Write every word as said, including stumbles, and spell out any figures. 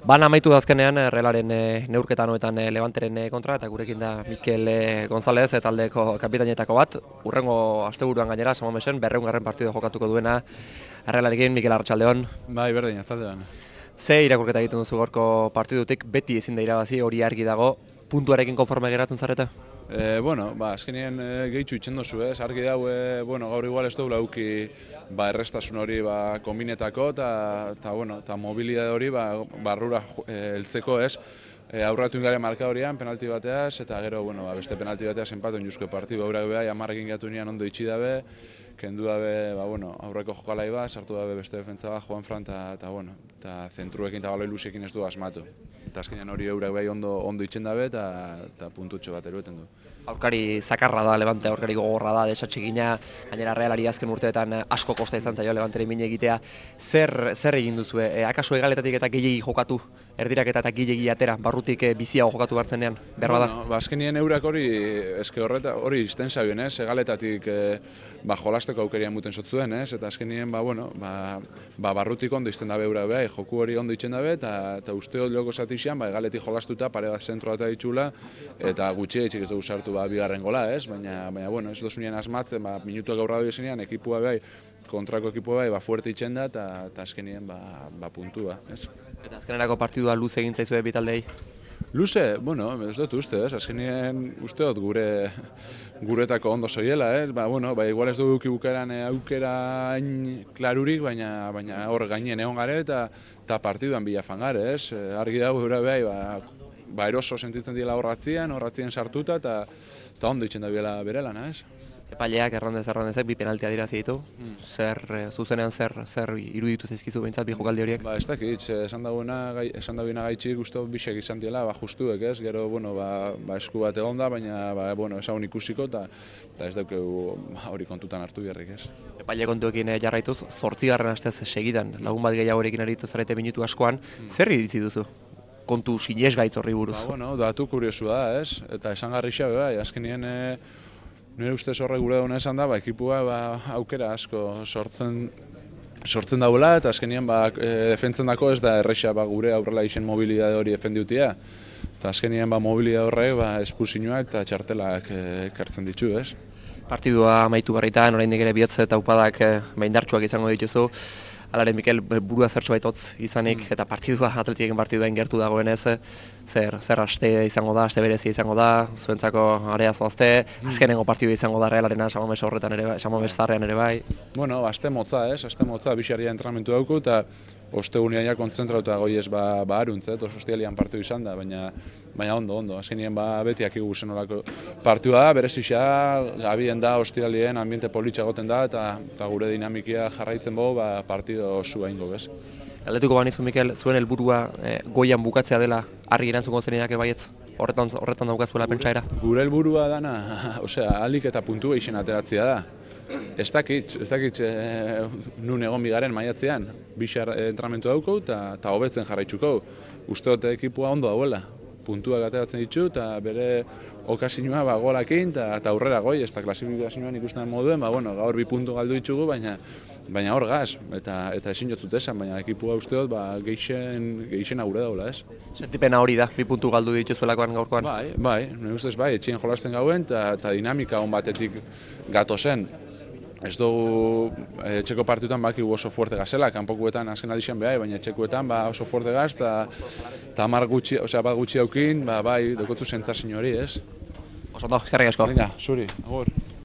Bana amaitu da azkenean Realaren e, neurketan hoetan e, Levanteren e, kontra, eta gurekin da Mikel e, González, e, taldeko kapitainetako bat. Hurrengo asteburuan gainera, Samamesen, berrehungarren partido jokatuko duena Realarekin. Mikel, arratsaldeon. Bai, berdin, azaldean. Ze irakurketa egiten duzu gaurko partidutik, beti ezin da irabazi, hori argi dago, puntuarekin konforme geratzen zarete? E, bueno, ba, azkenien e, gehitxu itxen dozu, ez? Argi dau, e, bueno, gaur igual ez dugu lauki ba, errestasun hori ba, kombinetako eta bueno, mobilidade hori ba, barrura e, heltzeko, ez? E, aurratu ingaren marka horian, penalti bateaz, eta gero, bueno, ba, beste penalti bateaz enpatu injuzko partidu aurrak beha, jamarrekin gatu nian ondo itxi dabe, kendu dabe, ba, bueno, aurreko jokalai bat, sartu dabe beste defentsa bat, Juan Fran, eta, bueno, eta zentruekin eta baloi lusiekin ez du asmatu. Eta azkenean hori eurak beha ondo, ondo itxen dabe, eta puntutxo bat erueten du. Aurkari zakarra da, Levante aurkari gogorra da, desatxikina, gainera Realari azken urteetan asko kosta izan zaio Levanteren mine egitea. Zer, zer egin duzu, e, akaso egaletatik eta gehiegi jokatu, erdiraketa eta gehiegi atera, barrutik e, biziago jokatu bartzenean, berra da? Bueno, ba, azkenien eurak hori, eske horreta, hori izten zabien, ez? Egaletatik e, ba, jolasteko aukerian muten sotzuen, ez? Eta azkenien, ba, bueno, ba, ba, barrutik ondo izten dabe eurak beha, joku hori ondo itxen dabe, eta, eta usteot loko zatixean, ba, egaletik jolastuta, pare bat zentroa eta ditxula, eta gutxi etxik ez dugu sartu ba, bigarren gola, ez? Baina, baina bueno, ez dozunean asmatzen, ba, minutuak gaurra dut esenean, ekipua bai, kontrako ekipua bai, ba, fuerte itxen da, eta azkenien, ba, ba, puntua, ez? Eta azkenerako partidua luze egin zaizue bitaldei? Luze, bueno, ez dut uste, ez? Azkenien uste dut gure guretako ondo zoiela, ez? Ba, bueno, ba, igual ez dugu bukaeran aukera hain klarurik, baina, baina hor gainen egon gare eta, eta partiduan bilafan gare, ez? Argi dago eura behai, ba, ba, eroso sentitzen dira horratzien, horratzien sartuta, eta eta ondo itxen da biela bere lana, ez? Epaileak errandez errandezek bi penalti adirazi ditu. Mm. Zer, zuzenean zer, zer iruditu zaizkizu behintzat bi jokaldi horiek? Ba, ez dakit, esan dagoena, esan dagoena gaitxik uste bisek izan diela, ba, justuek, ez? Gero, bueno, ba, ba esku bat egon da, baina, ba, bueno, esagun ikusiko, eta ez daukegu hori kontutan hartu beharrik, ez? Epaile kontuekin jarraituz, zortzigarren astez segidan, lagun bat gehiagorekin aritu zarete minutu askoan, zer iritzi duzu? Kontu sinesgaitz horri buruz. Ba, bueno, datu kuriosu da, ez? Eta esangarri xabe, bai, azkenien e, nire ustez horre gure dauna esan da, ba, ekipua ba, aukera asko sortzen sortzen daula, eta azkenien ba, e, defentzen dako ez da erresa ba, gure aurrela isen mobilidade hori efendiutia. Eta azkenien ba, mobilidade horre ba, espusinuak eta txartelak e, ekartzen ditu, ez? Partidua amaitu barritan, oraindik ere bihotz eta upadak e, indartsuak izango dituzu. Alare, Mikel, burua zertxo baitotz izanik, mm. eta partidua, atletikekin partiduen gertu dagoenez, zer, zer aste izango da, aste berezia izango da, zuentzako area zoazte, mm. azkenengo partidua izango da Realarena, Samamés horretan ere bai, Samamés zarrean ere bai. Bueno, aste motza, ez? Aste motza, bixaria entrenamentu dauku, eta ostegunean ja kontzentrauta goiez ba, ba aruntz, eta ostialian partidu izan da, baina baina ondo, ondo. Azkenien ba, beti akigu zen olako partidua da, berezisa, gabien da, ostialien, ambiente politxa goten da, eta, eta gure dinamikia jarraitzen bo, ba, partido osu haingo, bez. Galdetuko banizu, Mikel, zuen helburua e, goian bukatzea dela argi erantzuko zenidak baietz? Horretan, horretan daukazuela pentsaera? Gure helburua dana, osea, alik eta puntu gehixen ateratzea da. Ez dakit, ez dakit e, nun egon bigaren maiatzean, bixar entramentu dauko eta hobetzen jarraitzuko. Uste dut ekipua ondo dauela, puntuak ateratzen ditu eta bere okasinua ba, golakin eta aurrera goi, ez da klasifikazioan ikusten moduen, ba, bueno, gaur bi puntu galdu ditugu, baina baina hor gaz, eta, eta ezin jotzut esan, baina ekipua uste dut ba, geixen, geixen aurre daula, ez? Sentipena hori da, bi puntu galdu dituzuelakoan gaurkoan? Bai, bai, nire ustez bai, etxien jolasten gauen eta dinamika hon batetik gato zen. Ez dugu etxeko partidutan baki oso fuerte gazela, kanpokuetan azken aldixen behar, baina etxekuetan ba, oso fuerte gaz, eta hamar gutxi, osea, bat gutxi aukin, ba, bai, dokotu sentzazio hori, ez? Oso ondo, eskerrik asko. Venga, zuri, agur.